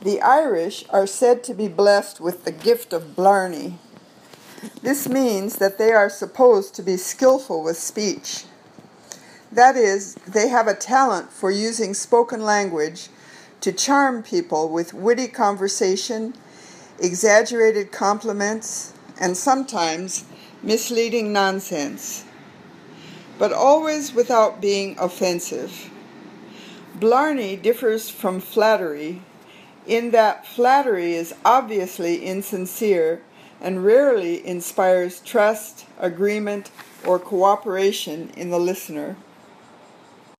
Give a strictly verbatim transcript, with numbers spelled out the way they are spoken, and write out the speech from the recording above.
The Irish are said to be blessed with the gift of blarney. This means that they are supposed to be skillful with speech. That is, they have a talent for using spoken language to charm people with witty conversation, exaggerated compliments, and sometimes misleading nonsense, but always without being offensive. Blarney differs from flattery in that flattery is obviously insincere and rarely inspires trust, agreement, or cooperation in the listener.